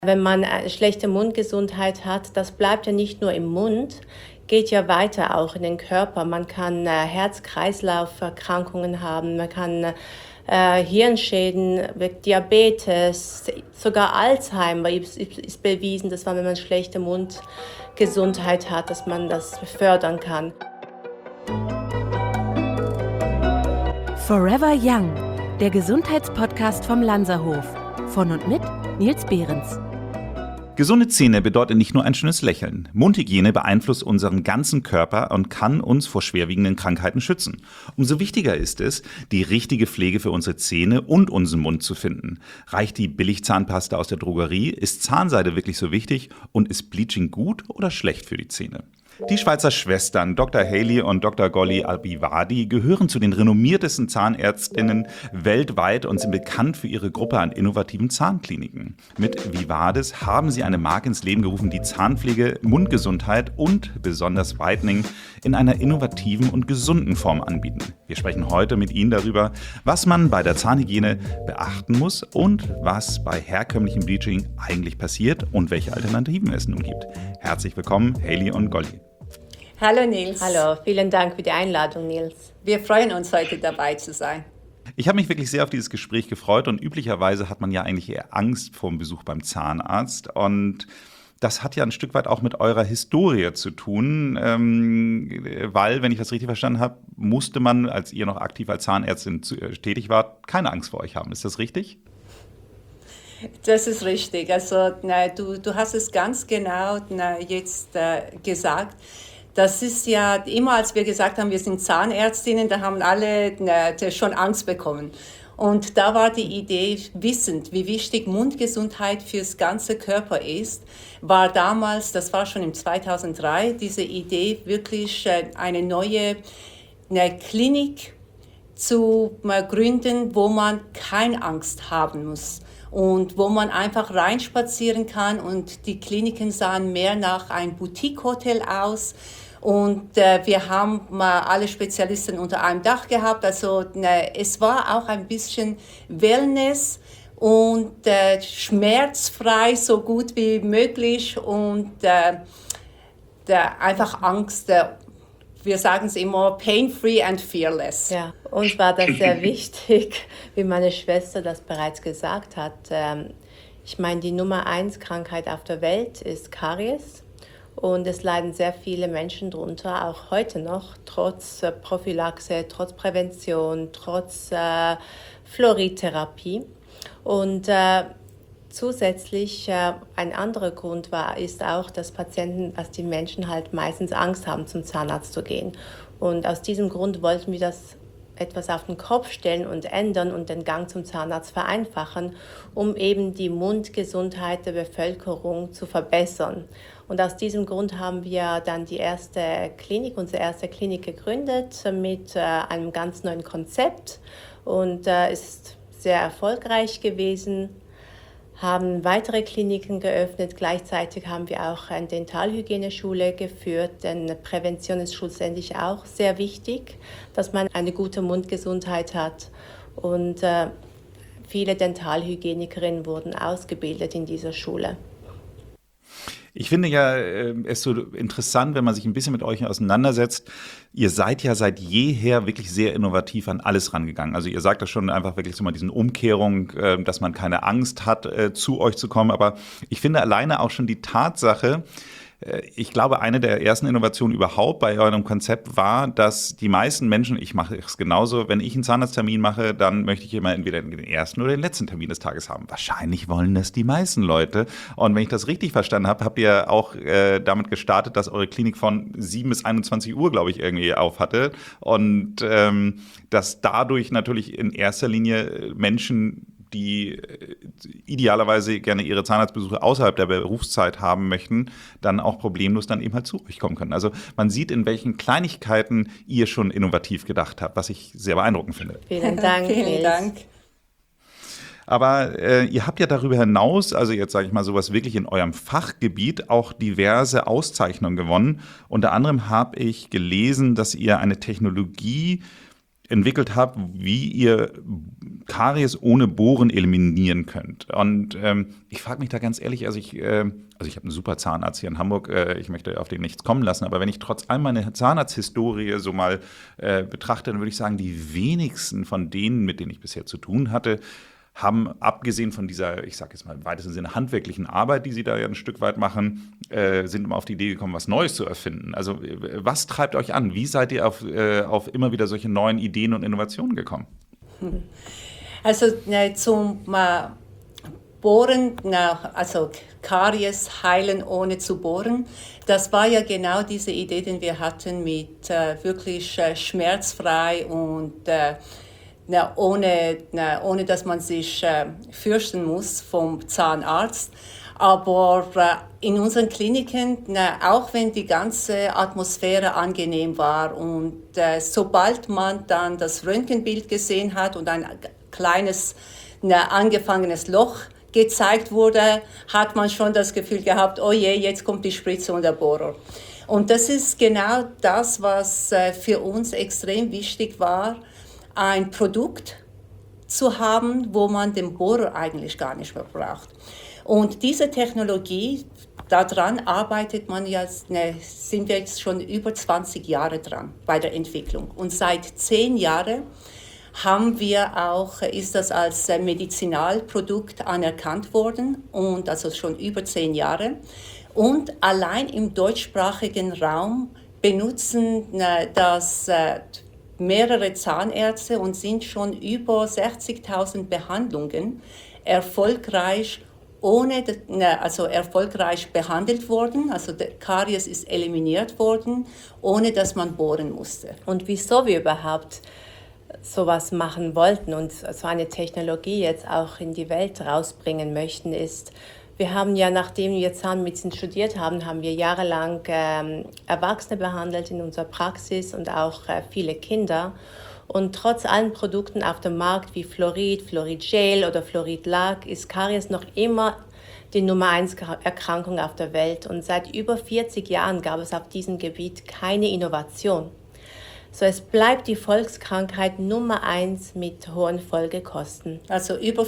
Wenn man eine schlechte Mundgesundheit hat, das bleibt ja nicht nur im Mund, geht ja weiter auch in den Körper. Man kann Herz-Kreislauf-Erkrankungen haben, man kann Hirnschäden, Diabetes, sogar Alzheimer ist bewiesen, dass man, wenn man schlechte Mundgesundheit hat, dass man das fördern kann. Forever Young, der Gesundheitspodcast vom Lanzerhof. Von und mit Nils Behrens. Gesunde Zähne bedeutet nicht nur ein schönes Lächeln. Mundhygiene beeinflusst unseren ganzen Körper und kann uns vor schwerwiegenden Krankheiten schützen. Umso wichtiger ist es, die richtige Pflege für unsere Zähne und unseren Mund zu finden. Reicht die Billigzahnpasta aus der Drogerie? Ist Zahnseide wirklich so wichtig? Und ist Bleaching gut oder schlecht für die Zähne? Die Schweizer Schwestern Dr. Haley und Dr. Golly Albiwadi gehören zu den renommiertesten Zahnärztinnen weltweit und sind bekannt für ihre Gruppe an innovativen Zahnkliniken. Mit Vivades haben sie eine Marke ins Leben gerufen, die Zahnpflege, Mundgesundheit und besonders Whitening in einer innovativen und gesunden Form anbieten. Wir sprechen heute mit Ihnen darüber, was man bei der Zahnhygiene beachten muss und was bei herkömmlichem Bleaching eigentlich passiert und welche Alternativen es nun gibt. Herzlich willkommen, Haley und Golly. Hallo Nils. Hallo, vielen Dank für die Einladung, Nils. Wir freuen uns, heute dabei zu sein. Ich habe mich wirklich sehr auf dieses Gespräch gefreut und üblicherweise hat man ja eigentlich eher Angst vor dem Besuch beim Zahnarzt und das hat ja ein Stück weit auch mit eurer Historie zu tun, weil, wenn ich das richtig verstanden habe, musste man, als ihr noch aktiv als Zahnärztin tätig wart, keine Angst vor euch haben. Ist das richtig? Das ist richtig. Also du hast es ganz genau jetzt gesagt. Das ist ja immer, als wir gesagt haben, wir sind Zahnärztinnen, da haben alle schon Angst bekommen. Und da war die Idee, wissend, wie wichtig Mundgesundheit fürs ganze Körper ist, war damals, das war schon im 2003, diese Idee, wirklich eine neue Klinik zu gründen, wo man keine Angst haben muss. Und wo man einfach reinspazieren kann und die Kliniken sahen mehr nach einem Boutique-Hotel aus. Und wir haben mal alle Spezialisten unter einem Dach gehabt. Also es war auch ein bisschen Wellness und schmerzfrei so gut wie möglich und einfach Angst. Wir sagen es immer, pain-free and fearless. Ja, uns war das sehr wichtig, wie meine Schwester das bereits gesagt hat. Ich meine, die Nummer 1 Krankheit auf der Welt ist Karies. Und es leiden sehr viele Menschen darunter, auch heute noch, trotz Prophylaxe, trotz Prävention, trotz Fluoridtherapie. Und zusätzlich ein anderer Grund ist auch, dass die Menschen halt meistens Angst haben, zum Zahnarzt zu gehen. Und aus diesem Grund wollten wir das etwas auf den Kopf stellen und ändern und den Gang zum Zahnarzt vereinfachen, um eben die Mundgesundheit der Bevölkerung zu verbessern. Und aus diesem Grund haben wir dann unsere erste Klinik gegründet mit einem ganz neuen Konzept und ist sehr erfolgreich gewesen. Haben weitere Kliniken geöffnet. Gleichzeitig haben wir auch eine Dentalhygieneschule geführt, denn Prävention ist schlussendlich auch sehr wichtig, dass man eine gute Mundgesundheit hat. Und viele Dentalhygienikerinnen wurden ausgebildet in dieser Schule. Ich finde ja es so interessant, wenn man sich ein bisschen mit euch auseinandersetzt. Ihr seid ja seit jeher wirklich sehr innovativ an alles rangegangen. Also ihr sagt das schon einfach wirklich so mal diesen Umkehrung, dass man keine Angst hat, zu euch zu kommen. Aber ich finde alleine auch schon die Tatsache, ich glaube, eine der ersten Innovationen überhaupt bei eurem Konzept war, dass die meisten Menschen, ich mache es genauso, wenn ich einen Zahnarzttermin mache, dann möchte ich immer entweder den ersten oder den letzten Termin des Tages haben. Wahrscheinlich wollen das die meisten Leute. Und wenn ich das richtig verstanden habe, habt ihr auch damit gestartet, dass eure Klinik von 7 bis 21 Uhr, glaube ich, irgendwie auf hatte. Und dass dadurch natürlich in erster Linie Menschen, die idealerweise gerne ihre Zahnarztbesuche außerhalb der Berufszeit haben möchten, dann auch problemlos dann eben halt zu euch kommen können. Also man sieht, in welchen Kleinigkeiten ihr schon innovativ gedacht habt, was ich sehr beeindruckend finde. Vielen Dank. Vielen Dank. Aber ihr habt ja darüber hinaus, also jetzt sage ich mal sowas wirklich in eurem Fachgebiet, auch diverse Auszeichnungen gewonnen. Unter anderem habe ich gelesen, dass ihr eine Technologie entwickelt habt, wie ihr Karies ohne Bohren eliminieren könnt. Und ich frage mich da ganz ehrlich, also ich habe einen super Zahnarzt hier in Hamburg, ich möchte auf den nichts kommen lassen, aber wenn ich trotz all meiner Zahnarzthistorie so mal betrachte, dann würde ich sagen, die wenigsten von denen, mit denen ich bisher zu tun hatte, haben abgesehen von dieser, ich sage jetzt mal im weitesten Sinne, handwerklichen Arbeit, die sie da ja ein Stück weit machen, sind immer auf die Idee gekommen, was Neues zu erfinden. Also was treibt euch an? Wie seid ihr auf immer wieder solche neuen Ideen und Innovationen gekommen? Also zum Bohren, also Karies heilen ohne zu bohren, das war ja genau diese Idee, die wir hatten mit wirklich schmerzfrei und ohne dass man sich fürchten muss vom Zahnarzt. Aber in unseren Kliniken, auch wenn die ganze Atmosphäre angenehm war und sobald man dann das Röntgenbild gesehen hat und ein kleines angefangenes Loch gezeigt wurde, hat man schon das Gefühl gehabt, oh je, jetzt kommt die Spritze und der Bohrer. Und das ist genau das, was für uns extrem wichtig war, ein Produkt zu haben, wo man den Bohrer eigentlich gar nicht mehr braucht. Und diese Technologie, daran arbeitet man ja, sind wir jetzt schon über 20 Jahre dran bei der Entwicklung. Und seit 10 Jahren ist das als Medizinalprodukt anerkannt worden, und also schon über 10 Jahre. Und allein im deutschsprachigen Raum benutzen das mehrere Zahnärzte und sind schon über 60.000 Behandlungen erfolgreich behandelt worden. Also der Karies ist eliminiert worden, ohne dass man bohren musste. Und wieso wir überhaupt sowas machen wollten und so eine Technologie jetzt auch in die Welt rausbringen möchten, ist, wir haben ja, nachdem wir Zahnmedizin studiert haben, haben wir jahrelang Erwachsene behandelt in unserer Praxis und auch viele Kinder. Und trotz allen Produkten auf dem Markt wie Fluorid, Fluorid-Gel oder Fluorid-Lack ist Karies noch immer die Nummer 1 Erkrankung auf der Welt. Und seit über 40 Jahren gab es auf diesem Gebiet keine Innovation. So, es bleibt die Volkskrankheit Nummer 1 mit hohen Folgekosten. Also über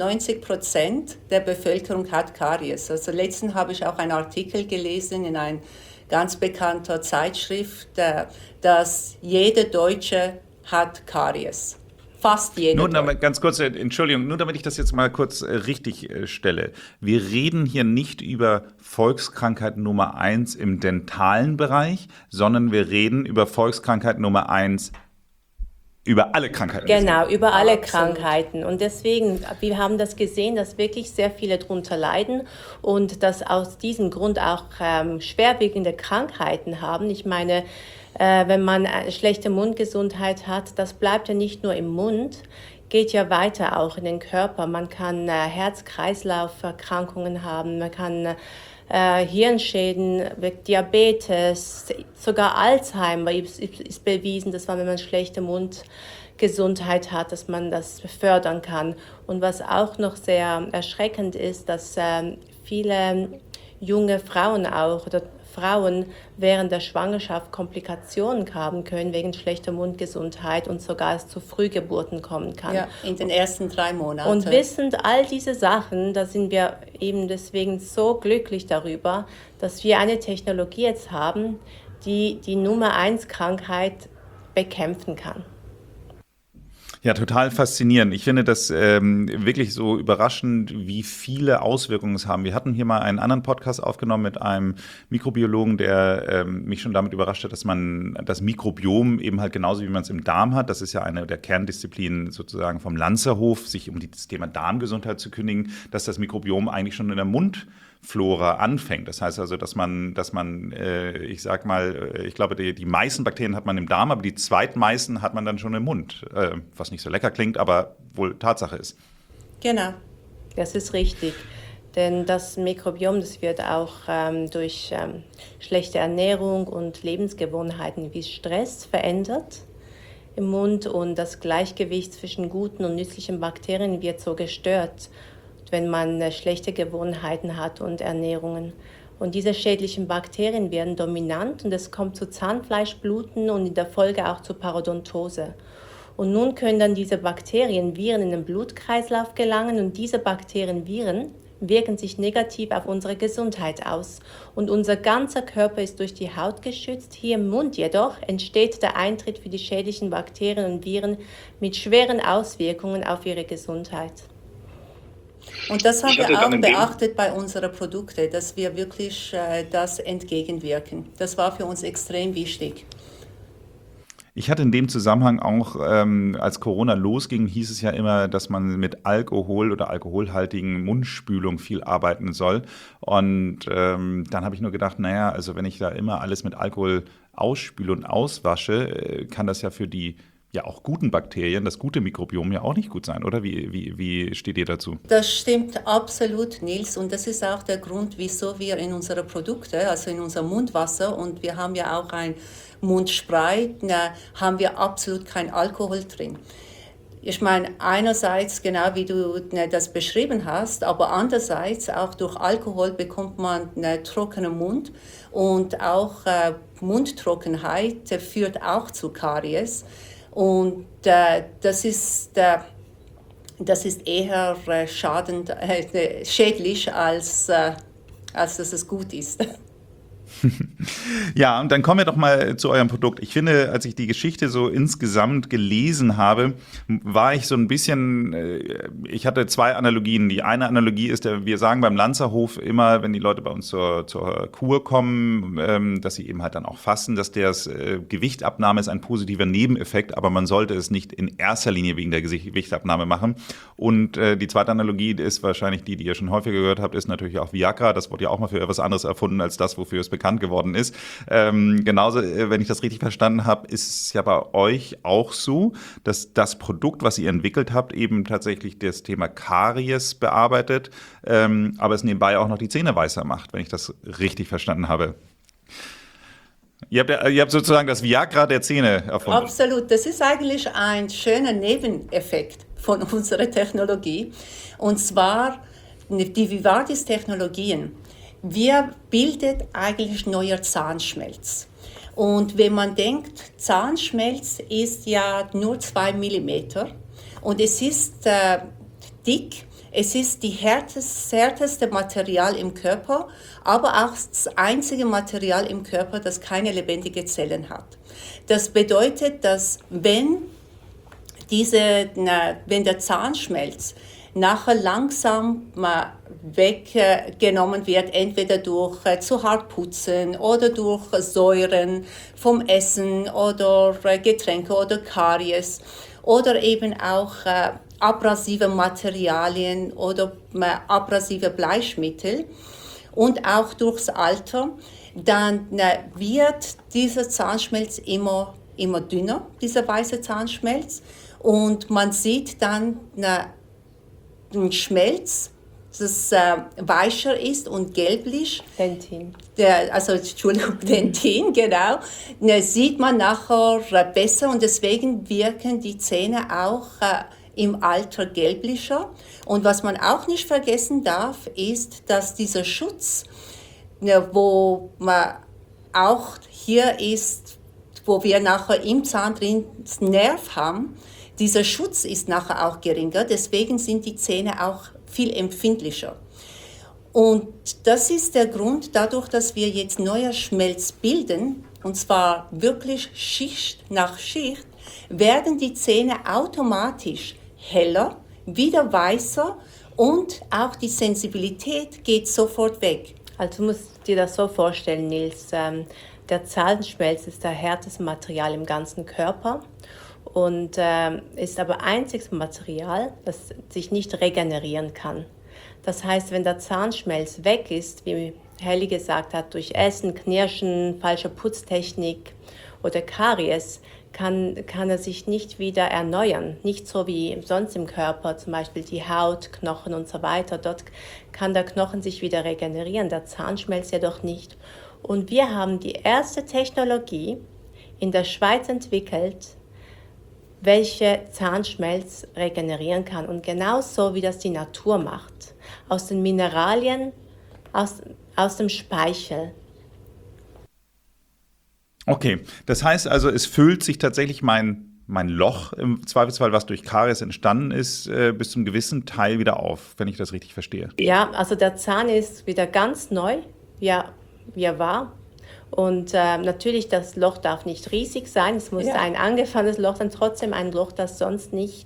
95% der Bevölkerung hat Karies. Also letztens habe ich auch einen Artikel gelesen in einer ganz bekannten Zeitschrift, dass jeder Deutsche hat Karies. Fast jeder. Nur damit, ganz kurz, Entschuldigung, nur damit ich das jetzt mal kurz richtig stelle. Wir reden hier nicht über Volkskrankheit Nummer 1 im dentalen Bereich, sondern wir reden über Volkskrankheit Nummer 1 über alle Krankheiten. Genau, über alle Krankheiten. Und deswegen, wir haben das gesehen, dass wirklich sehr viele darunter leiden und dass aus diesem Grund auch schwerwiegende Krankheiten haben. Ich meine, wenn man eine schlechte Mundgesundheit hat, das bleibt ja nicht nur im Mund, geht ja weiter auch in den Körper. Man kann Herz-Kreislauf-Erkrankungen haben, man kann Hirnschäden, Diabetes, sogar Alzheimer ist bewiesen, dass wenn man schlechte Mundgesundheit hat, dass man das fördern kann. Und was auch noch sehr erschreckend ist, dass viele junge Frauen auch oder Frauen während der Schwangerschaft Komplikationen haben können wegen schlechter Mundgesundheit und sogar es zu Frühgeburten kommen kann. Ja, in den ersten 3 Monaten. Und wissend all diese Sachen, da sind wir eben deswegen so glücklich darüber, dass wir eine Technologie jetzt haben, die die Nummer 1 Krankheit bekämpfen kann. Ja, total faszinierend. Ich finde das wirklich so überraschend, wie viele Auswirkungen es haben. Wir hatten hier mal einen anderen Podcast aufgenommen mit einem Mikrobiologen, der mich schon damit überrascht hat, dass man das Mikrobiom eben halt genauso wie man es im Darm hat, das ist ja eine der Kerndisziplinen sozusagen vom Lanzerhof, sich um das Thema Darmgesundheit zu kündigen, dass das Mikrobiom eigentlich schon in der Mundflora anfängt. Das heißt also, dass man ich sag mal, ich glaube, die meisten Bakterien hat man im Darm, aber die zweitmeisten hat man dann schon im Mund, was nicht so lecker klingt, aber wohl Tatsache ist. Genau. Das ist richtig, denn das Mikrobiom, das wird auch durch schlechte Ernährung und Lebensgewohnheiten wie Stress verändert im Mund und das Gleichgewicht zwischen guten und nützlichen Bakterien wird so gestört, wenn man schlechte Gewohnheiten hat und Ernährungen. Und diese schädlichen Bakterien werden dominant und es kommt zu Zahnfleischbluten und in der Folge auch zu Parodontose. Und nun können dann diese Bakterien, Viren in den Blutkreislauf gelangen und diese Bakterien, Viren wirken sich negativ auf unsere Gesundheit aus. Und unser ganzer Körper ist durch die Haut geschützt. Hier im Mund jedoch entsteht der Eintritt für die schädlichen Bakterien und Viren mit schweren Auswirkungen auf ihre Gesundheit. Und das haben wir auch beachtet bei unseren Produkten, dass wir wirklich das entgegenwirken. Das war für uns extrem wichtig. Ich hatte in dem Zusammenhang auch, als Corona losging, hieß es ja immer, dass man mit Alkohol oder alkoholhaltigen Mundspülung viel arbeiten soll. Und dann habe ich nur gedacht, naja, also wenn ich da immer alles mit Alkohol ausspüle und auswasche, kann das ja für die ja auch guten Bakterien, das gute Mikrobiom ja auch nicht gut sein, oder? Wie steht ihr dazu? Das stimmt absolut, Nils. Und das ist auch der Grund, wieso wir in unsere Produkte, also in unser Mundwasser, und wir haben ja auch ein Mundspray, haben wir absolut kein Alkohol drin. Ich meine, einerseits, genau wie du das beschrieben hast, aber andererseits auch durch Alkohol bekommt man einen trockenen Mund und auch Mundtrockenheit führt auch zu Karies. Und das ist eher schädlich, als dass es gut ist. Ja, und dann kommen wir doch mal zu eurem Produkt. Ich finde, als ich die Geschichte so insgesamt gelesen habe, war ich so ein bisschen, ich hatte zwei Analogien. Die eine Analogie ist, wir sagen beim Lanzerhof immer, wenn die Leute bei uns zur Kur kommen, dass sie eben halt dann auch fasten, dass das Gewichtabnahme ist ein positiver Nebeneffekt, aber man sollte es nicht in erster Linie wegen der Gewichtabnahme machen. Und die zweite Analogie ist wahrscheinlich die ihr schon häufiger gehört habt, ist natürlich auch Viagra. Das wurde ja auch mal für etwas anderes erfunden als das, wofür es bekannt geworden ist. Genauso, wenn ich das richtig verstanden habe, ist es ja bei euch auch so, dass das Produkt, was ihr entwickelt habt, eben tatsächlich das Thema Karies bearbeitet, aber es nebenbei auch noch die Zähne weißer macht, wenn ich das richtig verstanden habe. Ihr habt sozusagen das Viagra der Zähne erfunden. Absolut, das ist eigentlich ein schöner Nebeneffekt von unserer Technologie. Und zwar die Vivardis-Technologien. Wir bilden eigentlich neuer Zahnschmelz. Und wenn man denkt, Zahnschmelz ist ja nur 2 Millimeter und es ist dick, es ist das härteste Material im Körper, aber auch das einzige Material im Körper, das keine lebendigen Zellen hat. Das bedeutet, dass wenn der Zahnschmelz nachher langsam weggenommen wird, entweder durch zu hart putzen oder durch Säuren vom Essen oder Getränke oder Karies oder eben auch abrasive Materialien oder abrasive Bleichmittel und auch durchs Alter, dann wird dieser Zahnschmelz immer dünner, dieser weiße Zahnschmelz, und man sieht dann ein Schmelz, das weicher ist und gelblich. Dentin. Dentin, genau. Sieht man nachher besser und deswegen wirken die Zähne auch im Alter gelblicher. Und was man auch nicht vergessen darf, ist, dass dieser Schutz, wo man auch hier ist, wo wir nachher im Zahn drin das Nerv haben, dieser Schutz ist nachher auch geringer, deswegen sind die Zähne auch viel empfindlicher. Und das ist der Grund, dadurch, dass wir jetzt neuer Schmelz bilden, und zwar wirklich Schicht nach Schicht, werden die Zähne automatisch heller, wieder weißer und auch die Sensibilität geht sofort weg. Also du musst dir das so vorstellen, Nils. Der Zahnschmelz ist das härteste Material im ganzen Körper und ist aber einziges Material, das sich nicht regenerieren kann. Das heißt, wenn der Zahnschmelz weg ist, wie Helly gesagt hat, durch Essen, Knirschen, falsche Putztechnik oder Karies, kann er sich nicht wieder erneuern. Nicht so wie sonst im Körper, zum Beispiel die Haut, Knochen und so weiter. Dort kann der Knochen sich wieder regenerieren, der Zahnschmelz jedoch nicht. Und wir haben die erste Technologie in der Schweiz entwickelt, welche Zahnschmelz regenerieren kann. Und genauso wie das die Natur macht. Aus den Mineralien, aus dem Speichel. Okay, das heißt also, es füllt sich tatsächlich mein mein Loch im Zweifelsfall, was durch Karies entstanden ist, bis zum gewissen Teil wieder auf, wenn ich das richtig verstehe. Ja, also der Zahn ist wieder ganz neu, wie er war. Und natürlich, das Loch darf nicht riesig sein, es muss ein angefallenes Loch sein, trotzdem ein Loch, das sonst nicht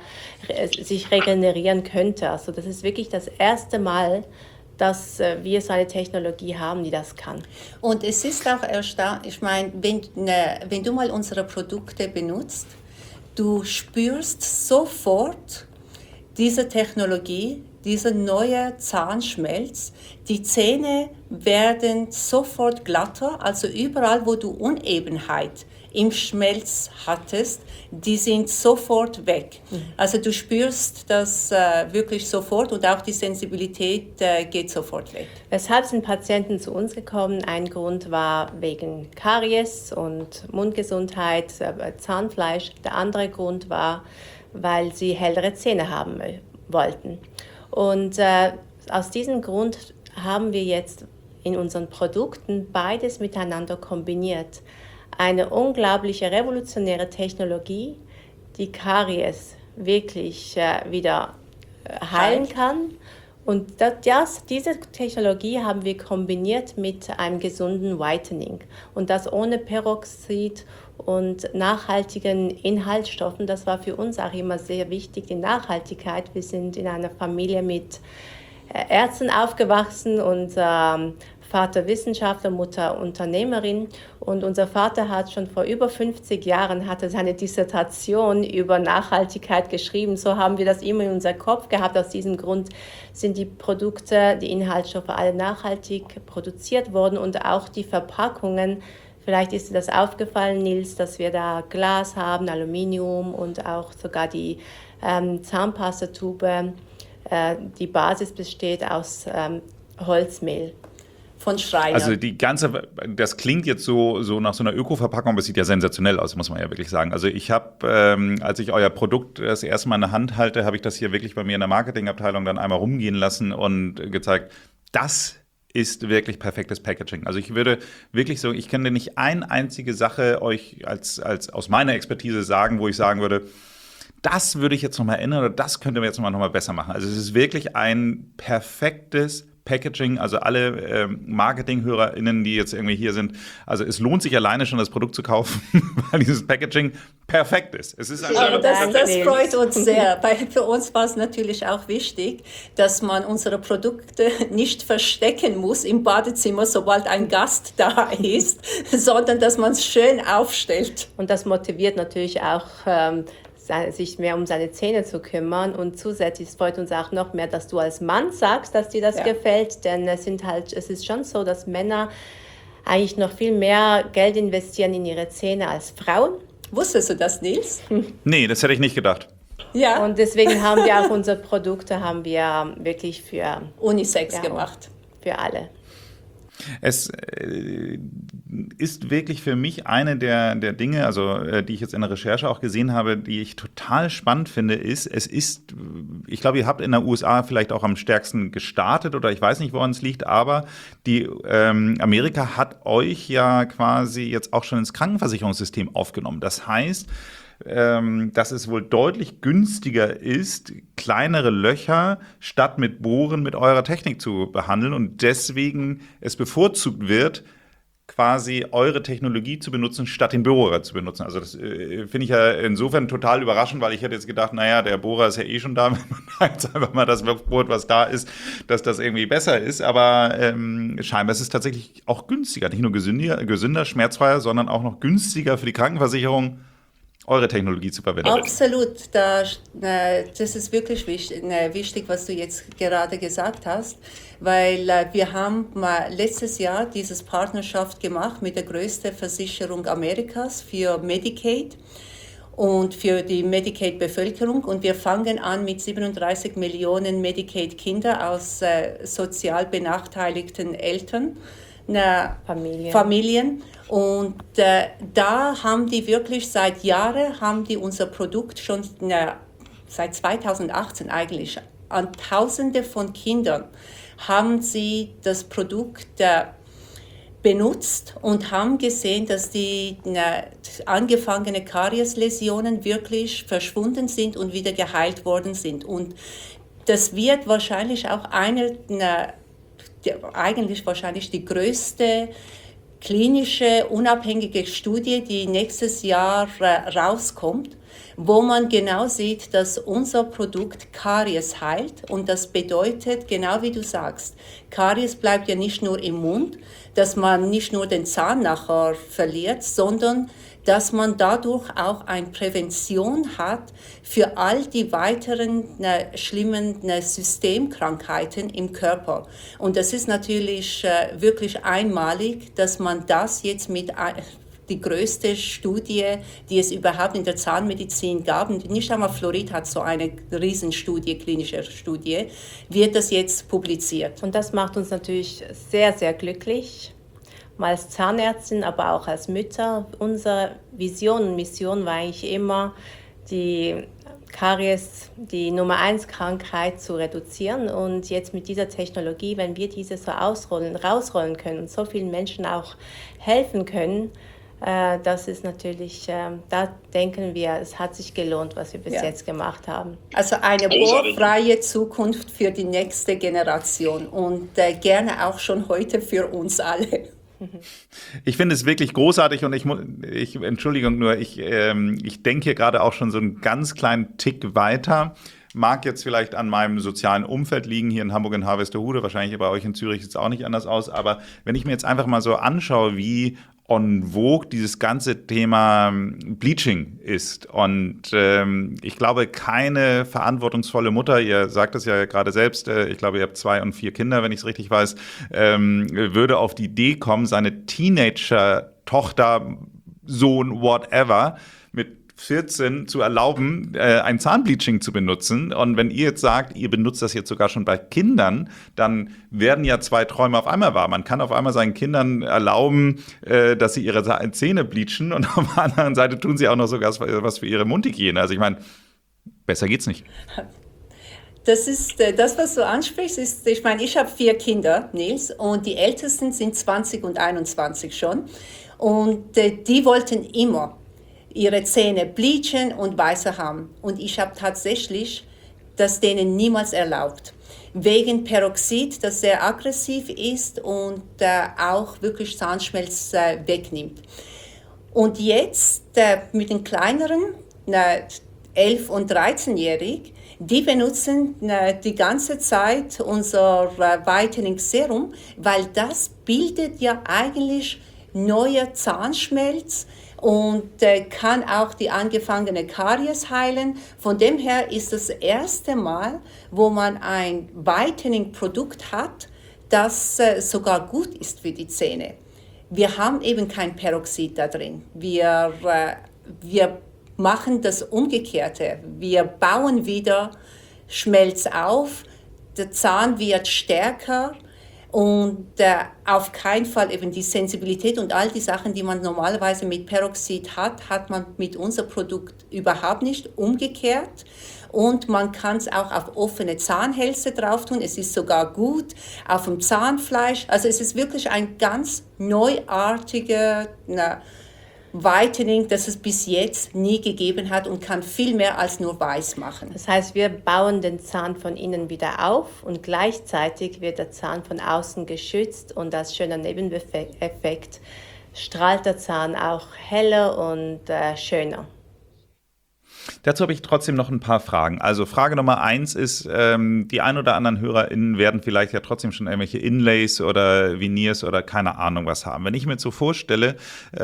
sich regenerieren könnte. Also das ist wirklich das erste Mal, dass wir so eine Technologie haben, die das kann. Und es ist auch erstaunlich, ich meine, wenn du mal unsere Produkte benutzt, du spürst sofort diese Technologie, dieser neue Zahnschmelz. Die Zähne werden sofort glatter, also überall, wo du Unebenheit im Schmelz hattest, die sind sofort weg. Also du spürst das wirklich sofort und auch die Sensibilität geht sofort weg. Weshalb sind Patienten zu uns gekommen? Ein Grund war wegen Karies und Mundgesundheit, Zahnfleisch. Der andere Grund war, weil sie hellere Zähne haben wollten. Und aus diesem Grund haben wir jetzt in unseren Produkten beides miteinander kombiniert. Eine unglaubliche revolutionäre Technologie, die Karies wirklich wieder heilen kann. Und diese Technologie haben wir kombiniert mit einem gesunden Whitening. Und das ohne Peroxid und nachhaltigen Inhaltsstoffen. Das war für uns auch immer sehr wichtig, die Nachhaltigkeit. Wir sind in einer Familie mit Ärzten aufgewachsen und Vater Wissenschaftler, Mutter Unternehmerin. Und unser Vater hat schon vor über 50 Jahren seine Dissertation über Nachhaltigkeit geschrieben. So haben wir das immer in unserem Kopf gehabt. Aus diesem Grund sind die Produkte, die Inhaltsstoffe alle nachhaltig produziert worden und auch die Verpackungen. Vielleicht ist dir das aufgefallen, Nils, dass wir da Glas haben, Aluminium und auch sogar die Zahnpastatube. Die Basis besteht aus Holzmehl. Von Schreiner. Also das klingt jetzt so nach so einer Öko-Verpackung, aber es sieht ja sensationell aus, muss man ja wirklich sagen. Also ich habe, als ich euer Produkt das erste Mal in der Hand halte, habe ich das hier wirklich bei mir in der Marketingabteilung dann einmal rumgehen lassen und gezeigt, das ist wirklich perfektes Packaging. Also ich würde wirklich so, ich könnte nicht eine einzige Sache euch als aus meiner Expertise sagen, wo ich sagen würde, das würde ich jetzt nochmal ändern oder das könnte man jetzt nochmal besser machen. Also es ist wirklich ein perfektes Packaging, also alle MarketinghörerInnen, die jetzt irgendwie hier sind, also es lohnt sich alleine schon, das Produkt zu kaufen, weil dieses Packaging perfekt ist. Es ist ja, das freut uns sehr, weil für uns war es natürlich auch wichtig, dass man unsere Produkte nicht verstecken muss im Badezimmer, sobald ein Gast da ist, sondern dass man es schön aufstellt. Und das motiviert natürlich auch, sich mehr um seine Zähne zu kümmern. Und zusätzlich freut uns auch noch mehr, dass du als Mann sagst, dass dir das gefällt. Denn es ist schon so, dass Männer eigentlich noch viel mehr Geld investieren in ihre Zähne als Frauen. Wusstest du das, Nils? Nee, das hätte ich nicht gedacht. Ja. Und deswegen haben wir auch unsere Produkte wirklich für Unisex gemacht. Für alle. Es ist wirklich für mich eine der Dinge, also die ich jetzt in der Recherche auch gesehen habe, die ich total spannend finde, ich glaube, ihr habt in der USA vielleicht auch am stärksten gestartet oder ich weiß nicht, woran es liegt, aber Amerika hat euch ja quasi jetzt auch schon ins Krankenversicherungssystem aufgenommen. Das heißt, dass es wohl deutlich günstiger ist, kleinere Löcher statt mit Bohren mit eurer Technik zu behandeln und deswegen es bevorzugt wird, quasi eure Technologie zu benutzen, statt den Bohrer zu benutzen. Also das finde ich ja insofern total überraschend, weil ich hätte jetzt gedacht, naja, der Bohrer ist ja eh schon da, wenn man jetzt einfach mal das bohrt, was da ist, dass das irgendwie besser ist. Aber scheinbar ist es tatsächlich auch günstiger, nicht nur gesünder, schmerzfreier, sondern auch noch günstiger für die Krankenversicherung, eure Technologie zu verwenden. Absolut, das ist wirklich wichtig, was du jetzt gerade gesagt hast, weil wir haben letztes Jahr diese Partnerschaft gemacht mit der größten Versicherung Amerikas für Medicaid und für die Medicaid-Bevölkerung und wir fangen an mit 37 Millionen Medicaid-Kinder aus sozial benachteiligten Eltern. Familien. Und da haben die wirklich seit Jahren, unser Produkt schon seit 2018 eigentlich, an Tausende von Kindern haben sie das Produkt benutzt und haben gesehen, dass die angefangene Kariesläsionen wirklich verschwunden sind und wieder geheilt worden sind. Und das wird wahrscheinlich auch eigentlich wahrscheinlich die größte klinische, unabhängige Studie, die nächstes Jahr rauskommt, wo man genau sieht, dass unser Produkt Karies heilt. Und das bedeutet, genau wie du sagst, Karies bleibt ja nicht nur im Mund, dass man nicht nur den Zahn nachher verliert, sondern dass man dadurch auch eine Prävention hat für all die weiteren schlimmen Systemkrankheiten im Körper. Und das ist natürlich wirklich einmalig, dass man das jetzt mit die größte Studie, die es überhaupt in der Zahnmedizin gab, und nicht einmal Fluorid hat so eine Riesenstudie, klinische Studie, wird das jetzt publiziert. Und das macht uns natürlich sehr, sehr glücklich. Als Zahnärztin, aber auch als Mütter. Unsere Vision und Mission war eigentlich immer, die Karies, die Nummer 1 Krankheit zu reduzieren. Und jetzt mit dieser Technologie, wenn wir diese so rausrollen können und so vielen Menschen auch helfen können, das ist natürlich, da denken wir, es hat sich gelohnt, was wir bis jetzt gemacht haben. Also eine bohrfreie Zukunft für die nächste Generation und gerne auch schon heute für uns alle. Ich finde es wirklich großartig und Entschuldigung nur, ich denke hier gerade auch schon so einen ganz kleinen Tick weiter. Mag jetzt vielleicht an meinem sozialen Umfeld liegen, hier in Hamburg in Harvestehude, wahrscheinlich bei euch in Zürich sieht es auch nicht anders aus, aber wenn ich mir jetzt einfach mal so anschaue, wie en vogue dieses ganze Thema Bleaching ist. Und ich glaube, keine verantwortungsvolle Mutter, ihr sagt es ja gerade selbst, ich glaube, ihr habt 2 und 4 Kinder, wenn ich es richtig weiß, würde auf die Idee kommen, seine Teenager-Tochter, Sohn, whatever, mit 14 zu erlauben, ein Zahnbleaching zu benutzen. Und wenn ihr jetzt sagt, ihr benutzt das jetzt sogar schon bei Kindern, dann werden ja 2 Träume auf einmal wahr. Man kann auf einmal seinen Kindern erlauben, dass sie ihre Zähne bleachen und auf der anderen Seite tun sie auch noch sogar was für ihre Mundhygiene. Also ich meine, besser geht's nicht. Das ist das, was du ansprichst. Ich meine, ich habe 4 Kinder, Nils, und die Ältesten sind 20 und 21 schon. Und die wollten immer ihre Zähne bleachen und weißer haben. Und ich habe tatsächlich das denen niemals erlaubt. Wegen Peroxid, das sehr aggressiv ist und auch wirklich Zahnschmelz wegnimmt. Und jetzt mit den kleineren, 11- und 13-Jährigen, die benutzen die ganze Zeit unser Whitening Serum, weil das bildet ja eigentlich neuer Zahnschmelz und kann auch die angefangene Karies heilen. Von dem her ist das erste Mal, wo man ein Whitening-Produkt hat, das sogar gut ist für die Zähne. Wir haben eben kein Peroxid da drin. Wir machen das Umgekehrte. Wir bauen wieder Schmelz auf, der Zahn wird stärker. Und auf keinen Fall eben die Sensibilität und all die Sachen, die man normalerweise mit Peroxid hat, hat man mit unserem Produkt überhaupt nicht. Umgekehrt. Und man kann es auch auf offene Zahnhälse drauf tun. Es ist sogar gut auf dem Zahnfleisch. Also es ist wirklich ein ganz neuartiger Whitening, das es bis jetzt nie gegeben hat und kann viel mehr als nur weiß machen. Das heißt, wir bauen den Zahn von innen wieder auf und gleichzeitig wird der Zahn von außen geschützt und als schöner Nebeneffekt strahlt der Zahn auch heller und schöner. Dazu habe ich trotzdem noch ein paar Fragen. Also Frage Nummer 1 ist, die ein oder anderen HörerInnen werden vielleicht ja trotzdem schon irgendwelche Inlays oder Veneers oder keine Ahnung was haben. Wenn ich mir jetzt so vorstelle,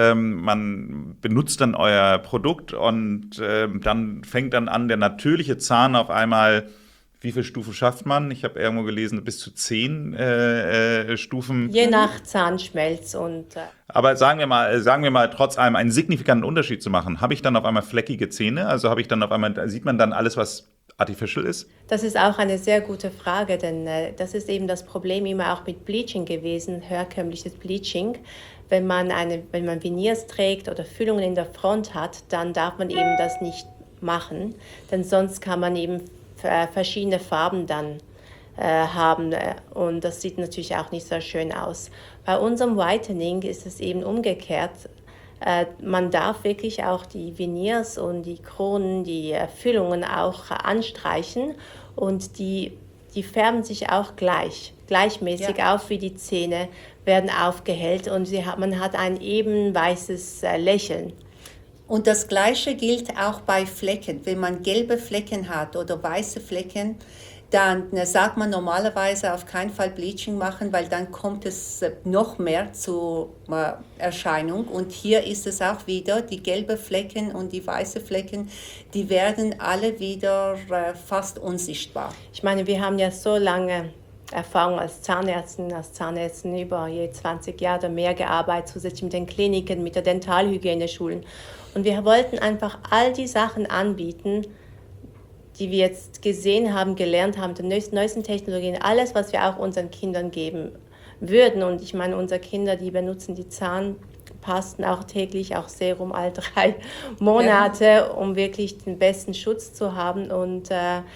man benutzt dann euer Produkt und dann fängt dann an, der natürliche Zahn auf einmal, wie viele Stufen schafft man? Ich habe irgendwo gelesen, bis zu 10 Stufen. Je nach Zahnschmelz und aber sagen wir mal, trotz allem einen signifikanten Unterschied zu machen, habe ich dann auf einmal fleckige Zähne? Also habe ich dann auf einmal, sieht man dann alles, was artificial ist? Das ist auch eine sehr gute Frage, denn das ist eben das Problem immer auch mit Bleaching gewesen, herkömmliches Bleaching. Wenn man Veneers trägt oder Füllungen in der Front hat, dann darf man eben das nicht machen, denn sonst kann man eben verschiedene Farben dann haben und das sieht natürlich auch nicht so schön aus. Bei unserem Whitening ist es eben umgekehrt. Man darf wirklich auch die Veneers und die Kronen, die Füllungen auch anstreichen und die färben sich auch gleichmäßig auf wie die Zähne, werden aufgehellt und man hat ein eben weißes Lächeln. Und das Gleiche gilt auch bei Flecken. Wenn man gelbe Flecken hat oder weiße Flecken, dann sagt man normalerweise auf keinen Fall Bleaching machen, weil dann kommt es noch mehr zur Erscheinung. Und hier ist es auch wieder, die gelben Flecken und die weißen Flecken, die werden alle wieder fast unsichtbar. Ich meine, wir haben ja so lange Erfahrung als Zahnärztin über je 20 Jahre oder mehr gearbeitet, zusätzlich mit den Kliniken, mit der Dentalhygieneschulen. Und wir wollten einfach all die Sachen anbieten, die wir jetzt gesehen haben, gelernt haben, die neuesten Technologien, alles, was wir auch unseren Kindern geben würden. Und ich meine, unsere Kinder, die benutzen die Zahnpasten auch täglich, auch Serum all 3 Monate, um wirklich den besten Schutz zu haben. Und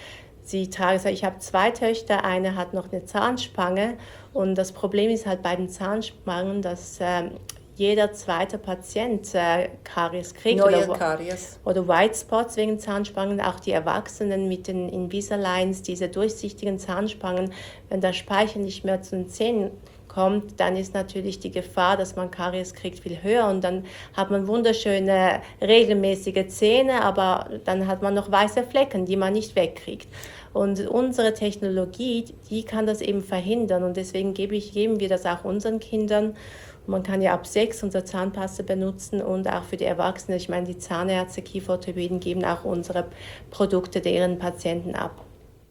ich habe 2 Töchter, eine hat noch eine Zahnspange. Und das Problem ist halt bei den Zahnspangen, dass jeder zweite Patient Karies kriegt oder White Spots wegen Zahnspangen. Auch die Erwachsenen mit den Invisaligns, diese durchsichtigen Zahnspangen, wenn der Speichel nicht mehr zu den Zähnen kommt, dann ist natürlich die Gefahr, dass man Karies kriegt, viel höher und dann hat man wunderschöne, regelmäßige Zähne, aber dann hat man noch weiße Flecken, die man nicht wegkriegt. Und unsere Technologie, die kann das eben verhindern und deswegen geben wir das auch unseren Kindern. Man kann ja ab 6 unsere Zahnpasta benutzen und auch für die Erwachsenen. Ich meine, die Zahnärzte, Kieferorthopäden geben auch unsere Produkte deren Patienten ab.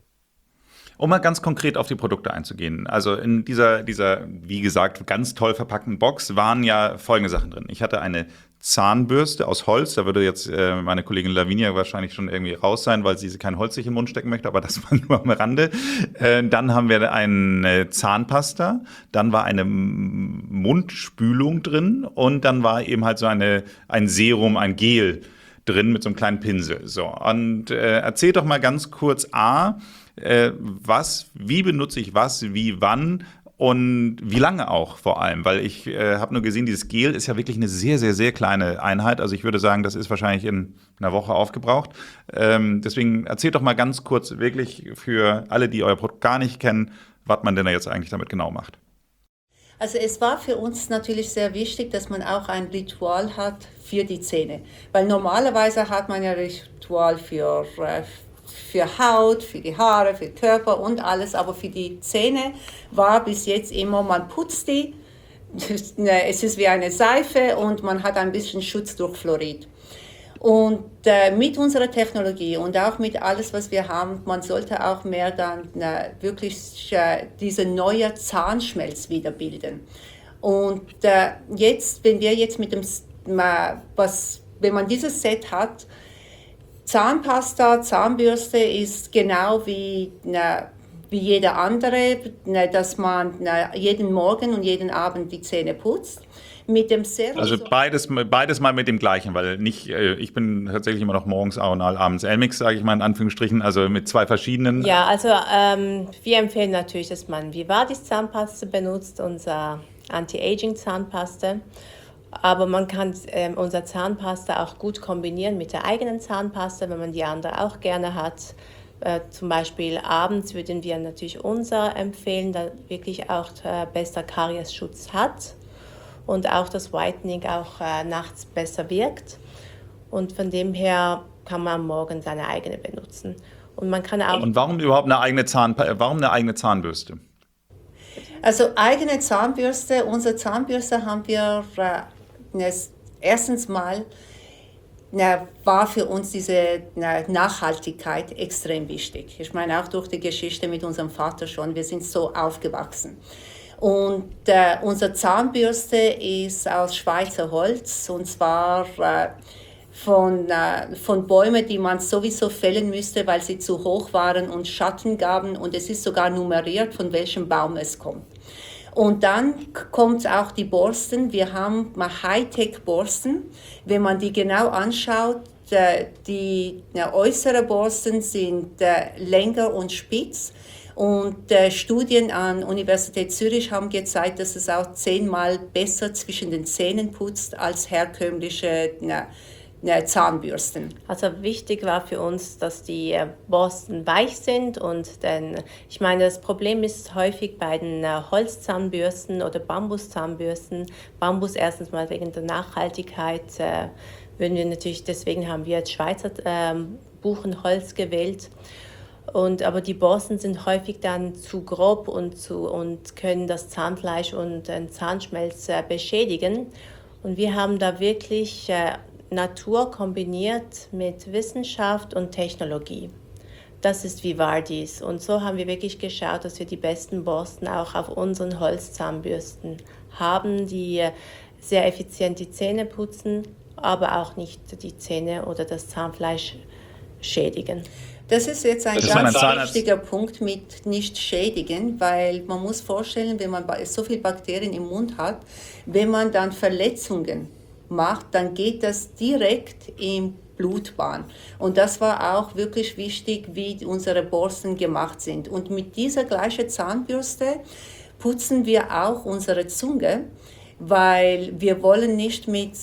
Um mal ganz konkret auf die Produkte einzugehen. Also in dieser, wie gesagt, ganz toll verpackten Box waren ja folgende Sachen drin. Ich hatte eine Zahnbürste aus Holz. Da würde jetzt meine Kollegin Lavinia wahrscheinlich schon irgendwie raus sein, weil sie kein Holz sich in den Mund stecken möchte, aber das war nur am Rande. Dann haben wir eine Zahnpasta, dann war eine Mundspülung drin und dann war eben halt so ein Serum, ein Gel drin mit so einem kleinen Pinsel. So, und erzähl doch mal ganz kurz wie benutze ich was, wie, wann und wie lange auch vor allem, weil ich habe nur gesehen, dieses Gel ist ja wirklich eine sehr, sehr, sehr kleine Einheit. Also ich würde sagen, das ist wahrscheinlich in einer Woche aufgebraucht. Deswegen erzählt doch mal ganz kurz wirklich für alle, die euer Produkt gar nicht kennen, was man denn da jetzt eigentlich damit genau macht. Also es war für uns natürlich sehr wichtig, dass man auch ein Ritual hat für die Zähne. Weil normalerweise hat man ja Ritual für Haut, für die Haare, für den Körper und alles. Aber für die Zähne war bis jetzt immer, man putzt die. Es ist wie eine Seife und man hat ein bisschen Schutz durch Fluorid. Und mit unserer Technologie und auch mit alles, was wir haben, man sollte auch mehr dann wirklich diese neue Zahnschmelz wiederbilden. Und jetzt, wenn wir jetzt mit dem, wenn man dieses Set hat, Zahnpasta, Zahnbürste ist genau wie jeder andere, dass man jeden Morgen und jeden Abend die Zähne putzt. Mit dem Serum. Also beides mal mit dem gleichen, weil nicht, ich bin tatsächlich immer noch morgens Aronal, abends Elmix, sage ich mal in Anführungsstrichen, also mit 2 verschiedenen. Ja, also wir empfehlen natürlich, dass man Vivadis Zahnpasta benutzt, unser Anti-Aging-Zahnpasta. Aber man kann unser Zahnpasta auch gut kombinieren mit der eigenen Zahnpasta, wenn man die andere auch gerne hat. Zum Beispiel abends würden wir natürlich unser empfehlen, da wirklich auch besser Kariesschutz hat. Und auch das Whitening auch nachts besser wirkt. Und von dem her kann man am Morgen seine eigene benutzen. Und man kann auch. Und warum überhaupt eine eigene Zahnbürste? Also eigene Zahnbürste, unsere Zahnbürste haben wir erstens mal war für uns diese Nachhaltigkeit extrem wichtig. Ich meine auch durch die Geschichte mit unserem Vater schon, wir sind so aufgewachsen. Und unsere Zahnbürste ist aus Schweizer Holz und zwar von Bäumen, die man sowieso fällen müsste, weil sie zu hoch waren und Schatten gaben und es ist sogar nummeriert, von welchem Baum es kommt. Und dann kommt auch die Borsten. Wir haben Hightech-Borsten. Wenn man die genau anschaut, die äußeren Borsten sind länger und spitz. Und Studien an Universität Zürich haben gezeigt, dass es auch 10-mal besser zwischen den Zähnen putzt als herkömmliche Zahnbürsten. Also wichtig war für uns, dass die Borsten weich sind ich meine, das Problem ist häufig bei den Holzzahnbürsten oder Bambuszahnbürsten. Bambus erstens mal wegen der Nachhaltigkeit deswegen haben wir jetzt Schweizer Buchenholz gewählt. Aber die Borsten sind häufig dann zu grob und können das Zahnfleisch und den Zahnschmelz beschädigen. Und wir haben da wirklich Natur kombiniert mit Wissenschaft und Technologie. Das ist Vivardis. Und so haben wir wirklich geschaut, dass wir die besten Borsten auch auf unseren Holzzahnbürsten haben, die sehr effizient die Zähne putzen, aber auch nicht die Zähne oder das Zahnfleisch schädigen. Das ist jetzt ein ganz wichtiger Punkt mit nicht schädigen, weil man muss vorstellen, wenn man so viele Bakterien im Mund hat, wenn man dann Verletzungen macht, dann geht das direkt in Blutbahn. Und das war auch wirklich wichtig, wie unsere Borsten gemacht sind. Und mit dieser gleichen Zahnbürste putzen wir auch unsere Zunge, weil wir wollen nicht mit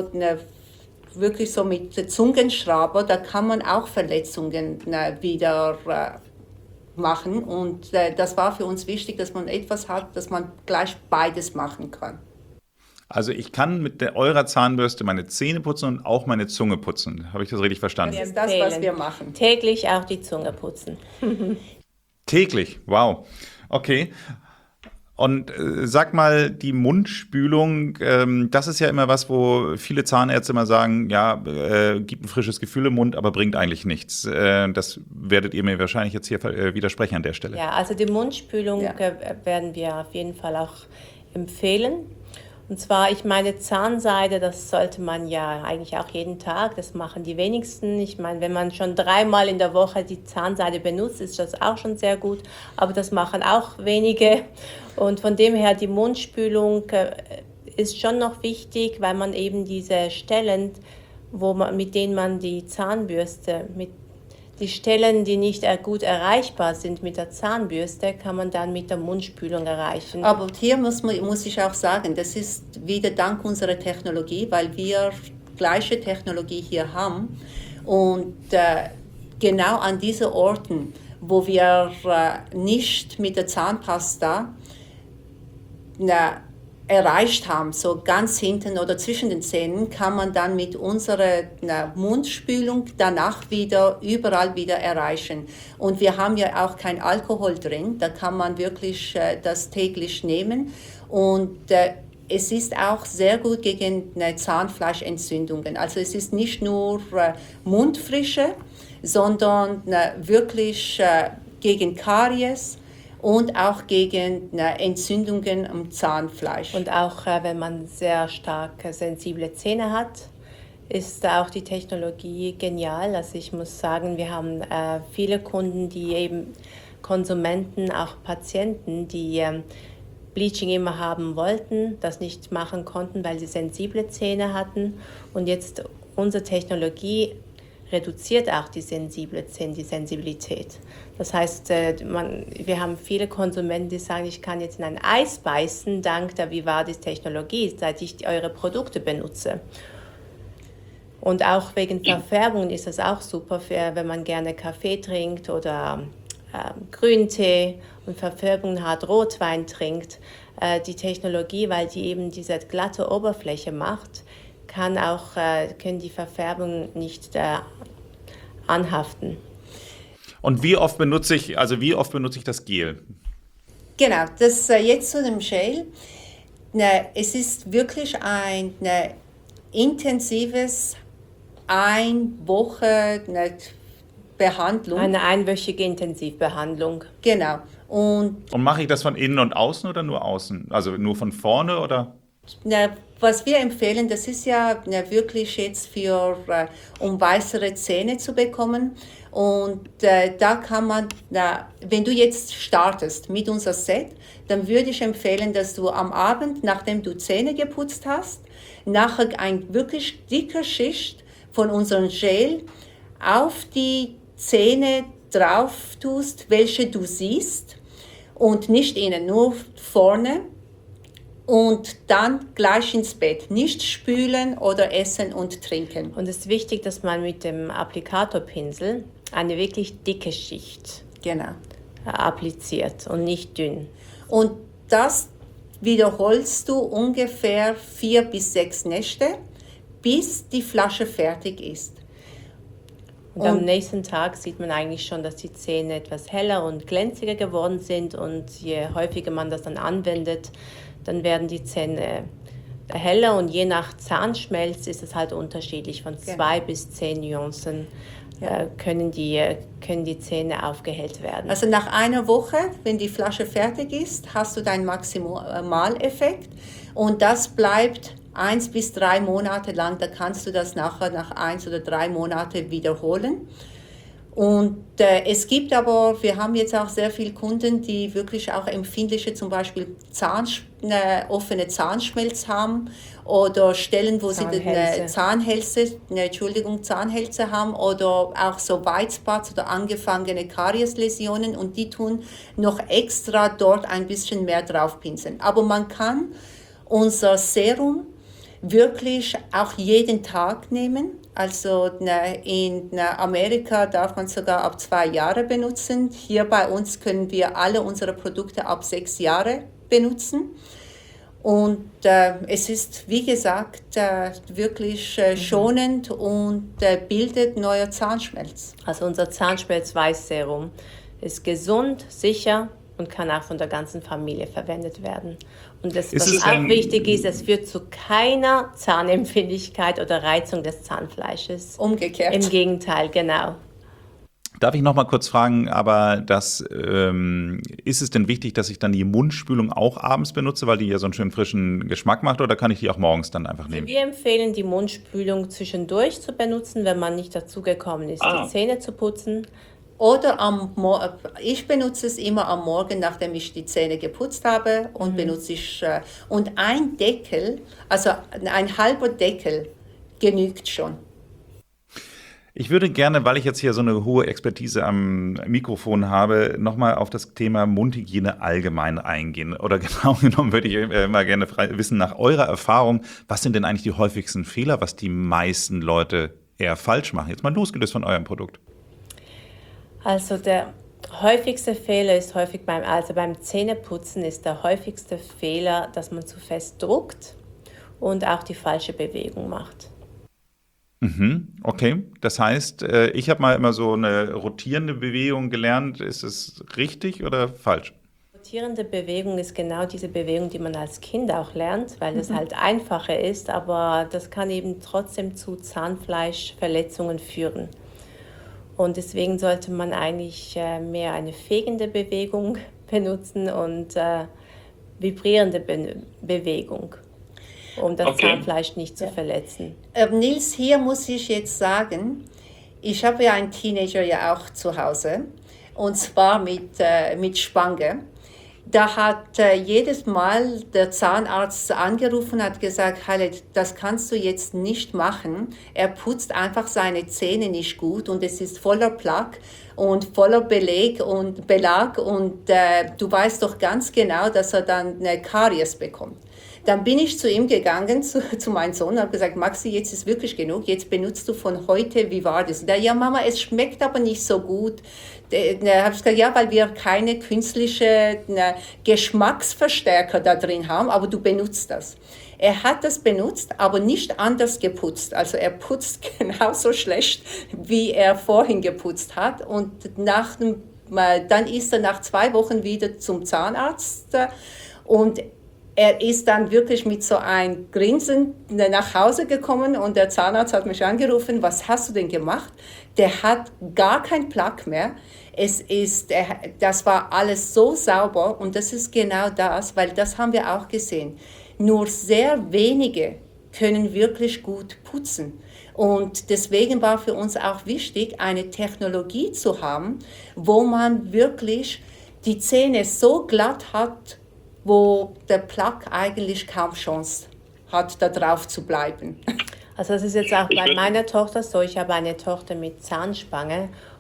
mit Zungenschrauber, da kann man auch Verletzungen wieder machen. Und das war für uns wichtig, dass man etwas hat, dass man gleich beides machen kann. Also ich kann mit eurer Zahnbürste meine Zähne putzen und auch meine Zunge putzen. Habe ich das richtig verstanden? Das ist das, was wir machen. Täglich auch die Zunge putzen. Täglich? Wow. Okay. Und sag mal, die Mundspülung, das ist ja immer was, wo viele Zahnärzte immer sagen, ja, gibt ein frisches Gefühl im Mund, aber bringt eigentlich nichts. Das werdet ihr mir wahrscheinlich jetzt hier widersprechen an der Stelle. Ja, also die Mundspülung werden wir auf jeden Fall auch empfehlen. Und zwar, ich meine, Zahnseide, das sollte man ja eigentlich auch jeden Tag, das machen die wenigsten. Ich meine, wenn man schon 3-mal in der Woche die Zahnseide benutzt, ist das auch schon sehr gut, aber das machen auch wenige. Und von dem her, die Mundspülung ist schon noch wichtig, weil man eben diese Stellen, mit denen man die Zahnbürste, die Stellen, die nicht gut erreichbar sind mit der Zahnbürste, kann man dann mit der Mundspülung erreichen. Aber hier muss ich auch sagen, das ist wieder dank unserer Technologie, weil wir gleiche Technologie hier haben. Und genau an diesen Orten, wo wir nicht mit der Zahnpasta erreicht haben, so ganz hinten oder zwischen den Zähnen, kann man dann mit unserer Mundspülung danach überall wieder erreichen. Und wir haben ja auch kein Alkohol drin, da kann man wirklich das täglich nehmen. Und es ist auch sehr gut gegen Zahnfleischentzündungen. Also es ist nicht nur Mundfrische, sondern wirklich gegen Karies und auch gegen Entzündungen am Zahnfleisch. Und auch wenn man sehr stark sensible Zähne hat, ist auch die Technologie genial. Also ich muss sagen, wir haben viele Kunden, die eben Konsumenten, auch Patienten, die Bleaching immer haben wollten, das nicht machen konnten, weil sie sensible Zähne hatten. Und jetzt unsere Technologie reduziert auch die Sensibilität. Das heißt, wir haben viele Konsumenten, die sagen, ich kann jetzt in ein Eis beißen, dank der Vivardis-Technologie, seit ich eure Produkte benutze. Und auch wegen Verfärbungen ist das auch super, wenn man gerne Kaffee trinkt oder Grüntee und Verfärbungen hat, Rotwein trinkt. Die Technologie, weil die eben diese glatte Oberfläche macht, können die Verfärbungen nicht anhaften. Und wie oft benutze ich das Gel? Genau, das jetzt zu dem Gel. Es ist wirklich ein intensives 1 Woche Behandlung. Eine einwöchige Intensivbehandlung. Genau. Und mache ich das von innen und außen oder nur außen? Also nur von vorne oder? Was wir empfehlen, das ist ja wirklich jetzt um weißere Zähne zu bekommen. Und da kann man, wenn du jetzt startest mit unserem Set, dann würde ich empfehlen, dass du am Abend, nachdem du Zähne geputzt hast, nachher ein wirklich dicker Schicht von unserem Gel auf die Zähne drauf tust, welche du siehst und nicht innen, nur vorne. Und dann gleich ins Bett. Nicht spülen oder essen und trinken. Und es ist wichtig, dass man mit dem Applikatorpinsel eine wirklich dicke Schicht appliziert und nicht dünn. Und das wiederholst du ungefähr 4 bis 6 Nächte, bis die Flasche fertig ist. Und am nächsten Tag sieht man eigentlich schon, dass die Zähne etwas heller und glänziger geworden sind. Und je häufiger man das dann anwendet, dann werden die Zähne heller. Und je nach Zahnschmelz ist es halt unterschiedlich. Von 2 bis 10 Nuancen können die Zähne aufgehellt werden. Also nach einer Woche, wenn die Flasche fertig ist, hast du deinen Maximaleffekt. Und das bleibt 1 bis 3 Monate lang, da kannst du das nachher nach 1 oder 3 Monaten wiederholen. Und es gibt aber, wir haben jetzt auch sehr viele Kunden, die wirklich auch empfindliche, zum Beispiel offene Zahnschmelz haben oder Stellen, wo sie Zahnhälse haben oder auch so White Spots oder angefangene Kariesläsionen und die tun noch extra dort ein bisschen mehr draufpinseln. Aber man kann unser Serum wirklich auch jeden Tag nehmen. Also in Amerika darf man sogar ab 2 Jahre benutzen. Hier bei uns können wir alle unsere Produkte ab 6 Jahre benutzen. Und es ist, wie gesagt, wirklich schonend und bildet neuer Zahnschmelz. Also unser Zahnschmelz-Weiß-Serum ist gesund, sicher und kann auch von der ganzen Familie verwendet werden. Und was auch wichtig ist, es führt zu keiner Zahnempfindlichkeit oder Reizung des Zahnfleisches. Umgekehrt. Im Gegenteil, genau. Darf ich noch mal kurz fragen, aber ist es denn wichtig, dass ich dann die Mundspülung auch abends benutze, weil die ja so einen schönen frischen Geschmack macht, oder kann ich die auch morgens dann einfach nehmen? Wir empfehlen, die Mundspülung zwischendurch zu benutzen, wenn man nicht dazu gekommen ist, die Zähne zu putzen. Oder ich benutze es immer am Morgen, nachdem ich die Zähne geputzt habe und benutze ich, und ein Deckel, also ein halber Deckel genügt schon. Ich würde gerne, weil ich jetzt hier so eine hohe Expertise am Mikrofon habe, nochmal auf das Thema Mundhygiene allgemein eingehen. Oder genau genommen würde ich mal gerne wissen, nach eurer Erfahrung, was sind denn eigentlich die häufigsten Fehler, was die meisten Leute eher falsch machen? Jetzt mal losgelöst von eurem Produkt. Also der häufigste Fehler ist beim Zähneputzen ist der häufigste Fehler, dass man zu fest druckt und auch die falsche Bewegung macht. Okay, das heißt, ich habe mal immer so eine rotierende Bewegung gelernt. Ist es richtig oder falsch? Rotierende Bewegung ist genau diese Bewegung, die man als Kind auch lernt, weil es halt einfacher ist, aber das kann eben trotzdem zu Zahnfleischverletzungen führen. Und deswegen sollte man eigentlich mehr eine fegende Bewegung benutzen und vibrierende Bewegung, um das Zahnfleisch nicht zu verletzen. Nils, hier muss ich jetzt sagen, ich habe ja einen Teenager ja auch zu Hause, und zwar mit Spange. Da hat jedes Mal der Zahnarzt angerufen und hat gesagt, Khaled, das kannst du jetzt nicht machen. Er putzt einfach seine Zähne nicht gut und es ist voller Plaque und voller Belag und du weißt doch ganz genau, dass er dann eine Karies bekommt. Dann bin ich zu ihm gegangen, zu meinem Sohn, und habe gesagt, Maxi, jetzt ist wirklich genug, jetzt benutzt du von heute Vivardis. Und ja, Mama, es schmeckt aber nicht so gut. Da habe ich gesagt, ja, weil wir keine künstlichen Geschmacksverstärker da drin haben, aber du benutzt das. Er hat das benutzt, aber nicht anders geputzt. Also er putzt genauso schlecht, wie er vorhin geputzt hat. Und dann ist er nach 2 Wochen wieder zum Zahnarzt und er ist dann wirklich mit so einem Grinsen nach Hause gekommen und der Zahnarzt hat mich angerufen, was hast du denn gemacht? Der hat gar kein Plaque mehr. Das war alles so sauber und das ist genau das, weil das haben wir auch gesehen. Nur sehr wenige können wirklich gut putzen. Und deswegen war für uns auch wichtig, eine Technologie zu haben, wo man wirklich die Zähne so glatt hat, wo der Plaque eigentlich kaum Chance hat, da drauf zu bleiben. Also das ist jetzt auch bei meiner Tochter so. Ich habe eine Tochter mit Zahnspange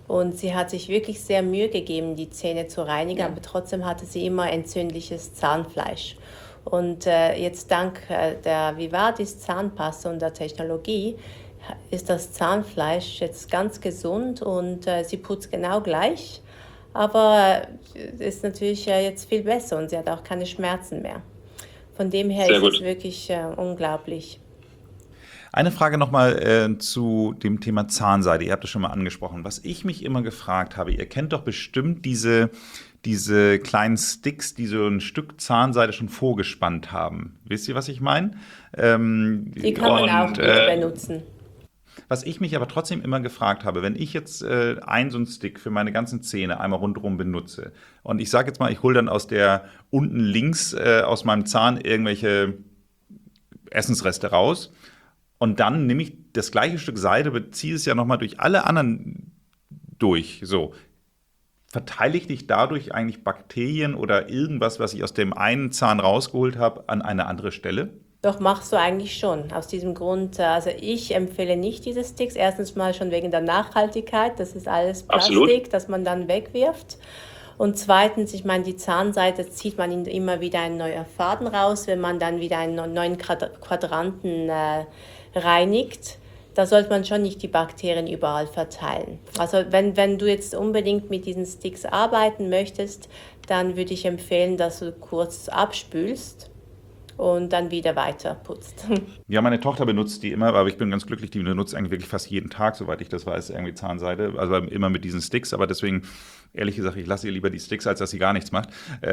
Und sie hat sich wirklich sehr Mühe gegeben, die Zähne zu reinigen, Ja. aber trotzdem hatte sie immer entzündliches Zahnfleisch. Und jetzt dank der Vivadis Zahnpasta und der Technologie ist das Zahnfleisch jetzt ganz gesund und sie putzt genau gleich. Aber ist natürlich jetzt viel besser und sie hat auch keine Schmerzen mehr. Von dem her Sehr ist gut. es wirklich unglaublich. Eine Frage nochmal zu dem Thema Zahnseide. Ihr habt das schon mal angesprochen. Was ich mich immer gefragt habe, ihr kennt doch bestimmt diese kleinen Sticks, die so ein Stück Zahnseide schon vorgespannt haben. Wisst ihr, was ich meine? Die kann man auch gut benutzen. Was ich mich aber trotzdem immer gefragt habe, wenn ich jetzt so einen Stick für meine ganzen Zähne einmal rundherum benutze und ich sage jetzt mal, ich hole dann aus der unten links aus meinem Zahn irgendwelche Essensreste raus und dann nehme ich das gleiche Stück Seide, beziehe es ja nochmal durch alle anderen durch. So. Verteile ich dich dadurch eigentlich Bakterien oder irgendwas, was ich aus dem einen Zahn rausgeholt habe, an eine andere Stelle? Doch, machst du eigentlich schon. Aus diesem Grund, also ich empfehle nicht diese Sticks. Erstens mal schon wegen der Nachhaltigkeit. Das ist alles Plastik, Absolut. das man dann wegwirft. Und zweitens, ich meine, die Zahnseite zieht man immer wieder einen neuen Faden raus, wenn man dann wieder einen neuen Quadranten reinigt. Da sollte man schon nicht die Bakterien überall verteilen. Also wenn du jetzt unbedingt mit diesen Sticks arbeiten möchtest, dann würde ich empfehlen, dass du kurz abspülst und dann wieder weiter putzt. Ja, meine Tochter benutzt die immer, aber ich bin ganz glücklich, die benutzt eigentlich wirklich fast jeden Tag, soweit ich das weiß, irgendwie Zahnseide, also immer mit diesen Sticks, aber deswegen, ehrlich gesagt, ich lasse ihr lieber die Sticks, als dass sie gar nichts macht.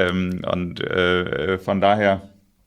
Von daher,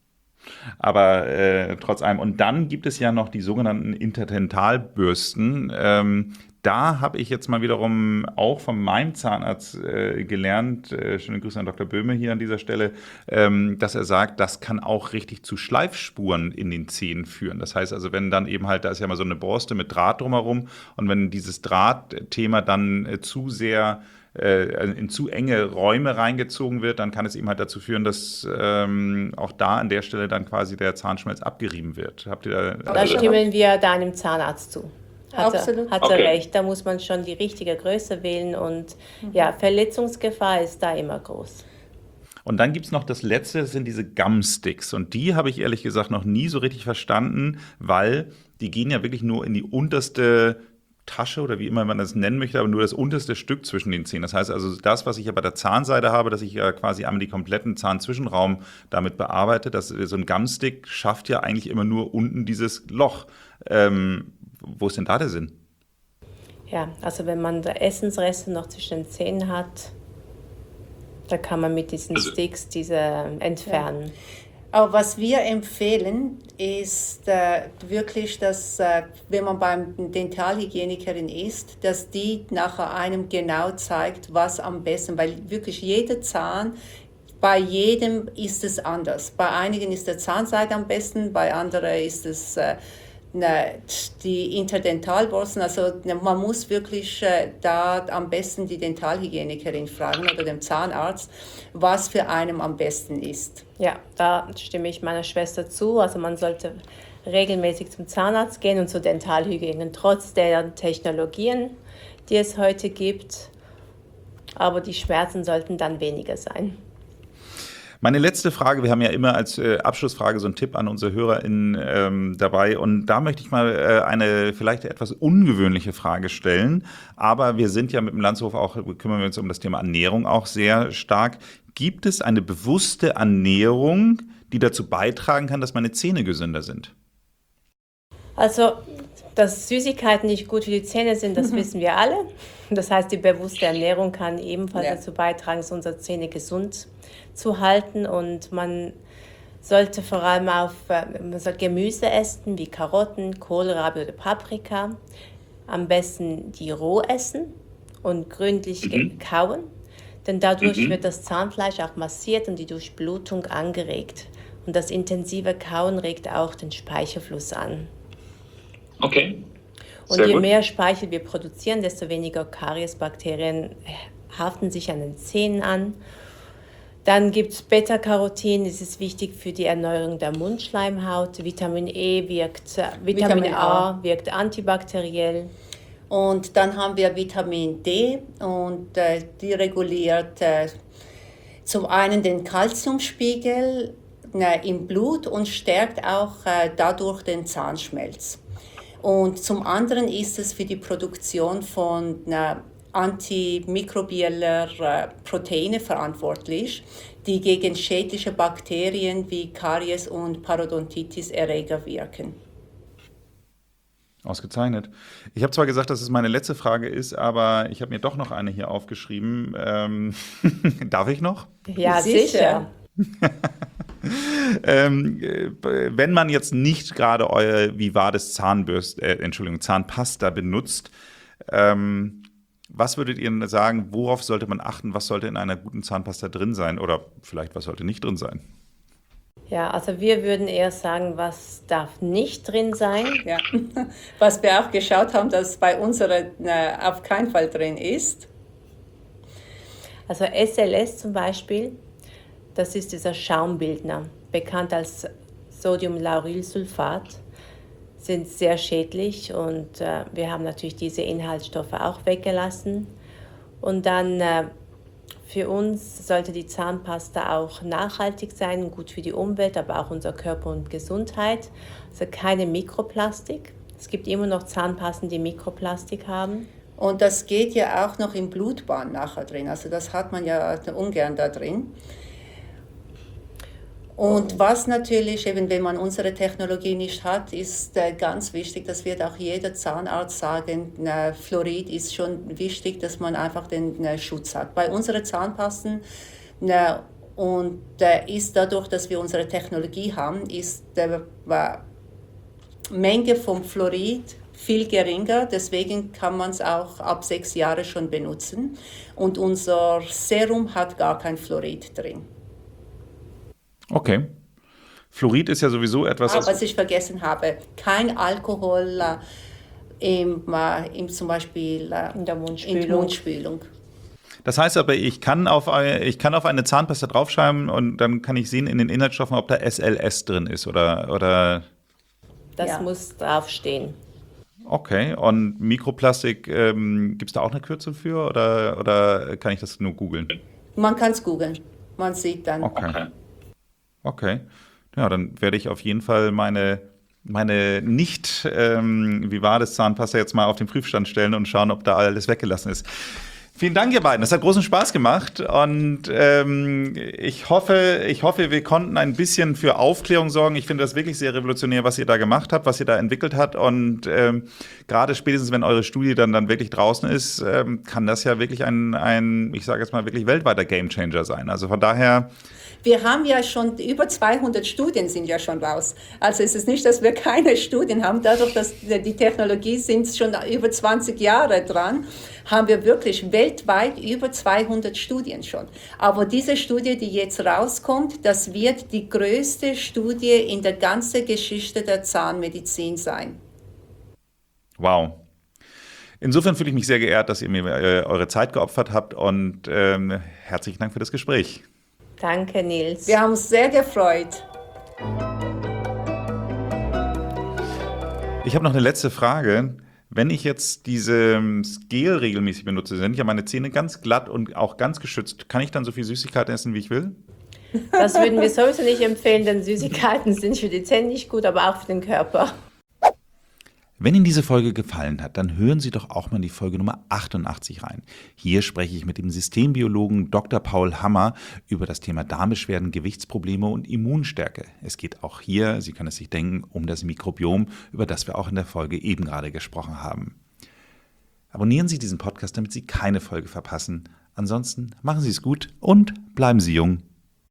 aber trotz allem. Und dann gibt es ja noch die sogenannten Interdentalbürsten. Da habe ich jetzt mal wiederum auch von meinem Zahnarzt gelernt, schöne Grüße an Dr. Böhme hier an dieser Stelle, dass er sagt, das kann auch richtig zu Schleifspuren in den Zähnen führen. Das heißt also, wenn dann eben halt, da ist ja mal so eine Borste mit Draht drumherum und wenn dieses Drahtthema dann zu sehr in zu enge Räume reingezogen wird, dann kann es eben halt dazu führen, dass auch da an der Stelle dann quasi der Zahnschmelz abgerieben wird. Habt ihr Da also, stimmen wir deinem Zahnarzt zu. Absolut. Hat er Okay. recht, da muss man schon die richtige Größe wählen und ja, Verletzungsgefahr ist da immer groß. Und dann gibt es noch das letzte, das sind diese Gumsticks. Und die habe ich ehrlich gesagt noch nie so richtig verstanden, weil die gehen ja wirklich nur in die unterste Tasche oder wie immer man das nennen möchte, aber nur das unterste Stück zwischen den Zähnen. Das heißt also, das, was ich ja bei der Zahnseide habe, dass ich ja quasi einmal die kompletten Zahnzwischenraum damit bearbeite, so ein Gumstick schafft ja eigentlich immer nur unten dieses Loch. Wo ist denn da der Sinn? Ja, also wenn man da Essensreste noch zwischen den Zähnen hat, da kann man mit diesen Sticks diese entfernen. Aber was wir empfehlen, ist wirklich, dass wenn man beim Dentalhygienikerin ist, dass die nachher einem genau zeigt, was am besten, weil wirklich jeder Zahn, bei jedem ist es anders. Bei einigen ist der Zahnseide am besten, bei anderen ist es die Interdentalborsten. Also man muss wirklich da am besten die Dentalhygienikerin fragen oder dem Zahnarzt, was für einen am besten ist. Ja, da stimme ich meiner Schwester zu. Also man sollte regelmäßig zum Zahnarzt gehen und zur Dentalhygiene, trotz der Technologien, die es heute gibt. Aber die Schmerzen sollten dann weniger sein. Meine letzte Frage, wir haben ja immer als Abschlussfrage so einen Tipp an unsere HörerInnen dabei und da möchte ich mal eine vielleicht etwas ungewöhnliche Frage stellen, aber wir sind ja mit dem Landshof auch, kümmern wir uns um das Thema Ernährung auch sehr stark. Gibt es eine bewusste Ernährung, die dazu beitragen kann, dass meine Zähne gesünder sind? Also, dass Süßigkeiten nicht gut für die Zähne sind, das wissen wir alle. Das heißt, die bewusste Ernährung kann ebenfalls dazu beitragen, dass unsere Zähne gesund zu halten. Und man sollte vor allem man soll Gemüse essen, wie Karotten, Kohlrabi oder Paprika. Am besten die roh essen und gründlich kauen. Denn dadurch wird das Zahnfleisch auch massiert und die Durchblutung angeregt. Und das intensive Kauen regt auch den Speichelfluss an. Okay. Und Sehr je gut. mehr Speichel wir produzieren, desto weniger Kariesbakterien haften sich an den Zähnen an. Dann gibt es Beta-Carotin, das ist wichtig für die Erneuerung der Mundschleimhaut. Vitamin A wirkt antibakteriell. Und dann haben wir Vitamin D und die reguliert zum einen den Kalziumspiegel im Blut und stärkt auch dadurch den Zahnschmelz. Und zum anderen ist es für die Produktion von antimikrobieller Proteine verantwortlich, die gegen schädliche Bakterien wie Karies und Parodontitis-Erreger wirken. Ausgezeichnet. Ich habe zwar gesagt, dass es meine letzte Frage ist, aber ich habe mir doch noch eine hier aufgeschrieben. Darf ich noch? Ja, sicher. Wenn man jetzt nicht gerade euer Vivades Zahnpasta benutzt, was würdet ihr sagen, worauf sollte man achten, was sollte in einer guten Zahnpasta drin sein oder vielleicht was sollte nicht drin sein? Ja, also wir würden eher sagen, was darf nicht drin sein. Ja. Was wir auch geschaut haben, dass bei unserer auf keinen Fall drin ist. Also SLS zum Beispiel, das ist dieser Schaumbildner, bekannt als Sodiumlaurylsulfat, sind sehr schädlich und wir haben natürlich diese Inhaltsstoffe auch weggelassen. Und dann für uns sollte die Zahnpasta auch nachhaltig sein, gut für die Umwelt, aber auch unser Körper und Gesundheit. Also keine Mikroplastik. Es gibt immer noch Zahnpasten, die Mikroplastik haben. Und das geht ja auch noch im Blutbahn nachher drin. Also das hat man ja ungern da drin. Und was natürlich, eben wenn man unsere Technologie nicht hat, ist ganz wichtig, das wird auch jeder Zahnarzt sagen, Fluorid ist schon wichtig, dass man einfach den Schutz hat. Bei unseren Zahnpasten und ist dadurch, dass wir unsere Technologie haben, ist die Menge vom Fluorid viel geringer, deswegen kann man es auch ab 6 Jahren schon benutzen. Und unser Serum hat gar kein Fluorid drin. Okay. Fluorid ist ja sowieso etwas... Was ich vergessen habe, kein Alkohol zum Beispiel in der Mundspülung. Das heißt aber, ich kann auf eine Zahnpasta draufschreiben und dann kann ich sehen in den Inhaltsstoffen, ob da SLS drin ist oder Das muss draufstehen. Okay, und Mikroplastik, gibt es da auch eine Kürzel für oder kann ich das nur googeln? Man kann es googeln, man sieht dann. Okay. Ja, dann werde ich auf jeden Fall meine nicht Vivades Zahnpasta jetzt mal auf den Prüfstand stellen und schauen, ob da alles weggelassen ist. Vielen Dank, ihr beiden. Das hat großen Spaß gemacht und ich hoffe, wir konnten ein bisschen für Aufklärung sorgen. Ich finde das wirklich sehr revolutionär, was ihr da gemacht habt, was ihr da entwickelt habt und gerade spätestens, wenn eure Studie dann wirklich draußen ist, kann das ja wirklich ein, ich sage jetzt mal, wirklich weltweiter Gamechanger sein. Also von daher... Wir haben ja schon über 200 Studien sind ja schon raus. Also es ist nicht, dass wir keine Studien haben. Dadurch, dass die Technologie sind schon über 20 Jahre dran, haben wir wirklich weltweit über 200 Studien schon. Aber diese Studie, die jetzt rauskommt, das wird die größte Studie in der ganzen Geschichte der Zahnmedizin sein. Wow. Insofern fühle ich mich sehr geehrt, dass ihr mir eure Zeit geopfert habt und herzlichen Dank für das Gespräch. Danke, Nils. Wir haben uns sehr gefreut. Ich habe noch eine letzte Frage. Wenn ich jetzt dieses Gel regelmäßig benutze, sind ja meine Zähne ganz glatt und auch ganz geschützt. Kann ich dann so viel Süßigkeiten essen, wie ich will? Das würden wir sowieso nicht empfehlen, denn Süßigkeiten sind für die Zähne nicht gut, aber auch für den Körper. Wenn Ihnen diese Folge gefallen hat, dann hören Sie doch auch mal in die Folge Nummer 88 rein. Hier spreche ich mit dem Systembiologen Dr. Paul Hammer über das Thema Darmbeschwerden, Gewichtsprobleme und Immunstärke. Es geht auch hier, Sie können es sich denken, um das Mikrobiom, über das wir auch in der Folge eben gerade gesprochen haben. Abonnieren Sie diesen Podcast, damit Sie keine Folge verpassen. Ansonsten machen Sie es gut und bleiben Sie jung.